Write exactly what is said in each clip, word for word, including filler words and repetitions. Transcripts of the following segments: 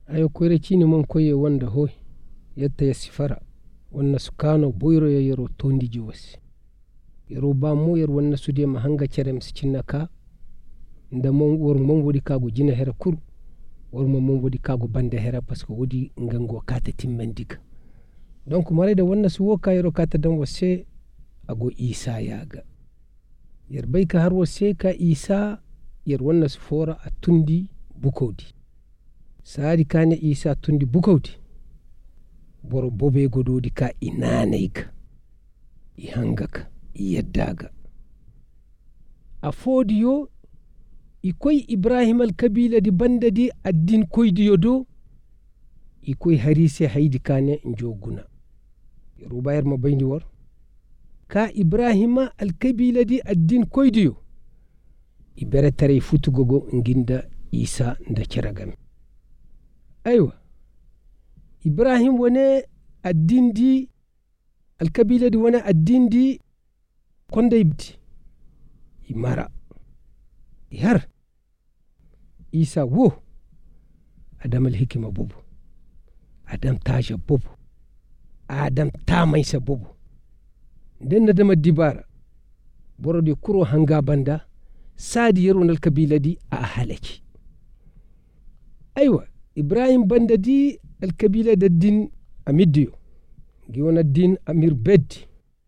ayo koyre cini mon koye wonda hoy yetta ya sifara wonna sukano boyro ya yero tondiji wasi yero ba mu yer wonna sude ma hanga cerem sicinna ka nda mon wor mon wodi kago jina hera kur wor mon mon wodi kago bande hera parce que wodi ngango kata timmendiga donc marede wonna su woka yero kata dan wase ago isa yaga yer bayka har wase ka isa yer wonna su fora a tundi bukodi saadi kane isa tundi bukodi boro bobe gododi ka inanayka i hangaka i yeddaga a fodiyo ikoy ibrahim al kabila di banda di addin koydiyo do ikoy harise haydi kane njoguna rubayar ma bayndi wor ka ibrahima al kabila di addin koydiyo ibere tare futugogo nginda isa nda ceragam aywa ibrahim wone addin di al kabila di wone addin di konde ibti imara har isa wo adam al hikima bobo adam taja bobo adam tamaisa bobo den na dama dibara borode kuro hanga banda sadi yero nal kabila di a halaki aywa ibrahim banda di al kabila da din amidiyo gi wona din amir beddi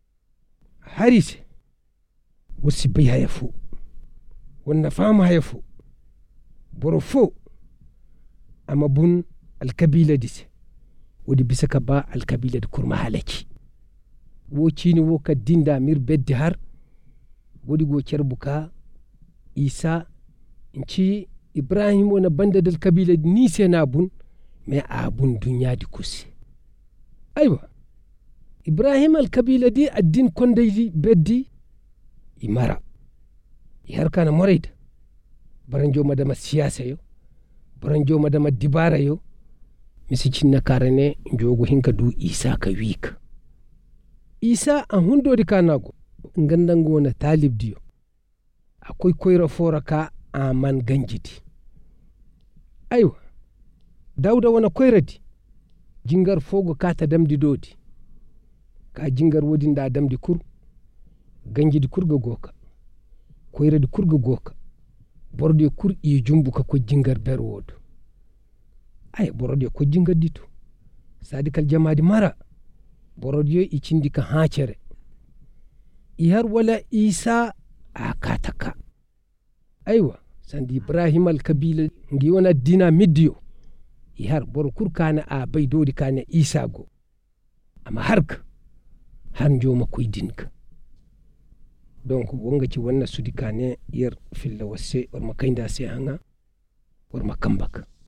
harise wasi bay hayafu wonna fama hayafu boro fo ama bun al kabila dise wodi bisaka ba al kabila di kurma halaki wo cini wo ka dinda amir beddi har wodi go cerbuka isa inci ibrahim wona banda dal kabila ni sena bun me abun dunya di kusi aywa ibrahim al kabila di addin konde di beddi imara yar kana moreida baranjo madama siyasa yo baranjo madama dibara yo misi cinna karane njogo hinka du isa ka wika isa an hundodi kanago ngandango na talib diyo akoy koyra fora ka aman ganjidi aywa dawda wona koyradi jingar fogo kata damdi dodi ka jingar wodi nda damdi kur ganjidi kurga goka koyradi kurga goka borode kur i jumbuka ko jingar berwodo ay borode ko jingar dito sadikal jamadi mara borode i cindika haacere i har wala isa a kataka aywa sandi ibrahim al kabila ngi wona dina middiyo i har bor kur kana a baydodi kana isa go amma harka han joma koy dinka donc wonga ci wonna sudi kane yer filla wasse or makaynda se hanga or makambaka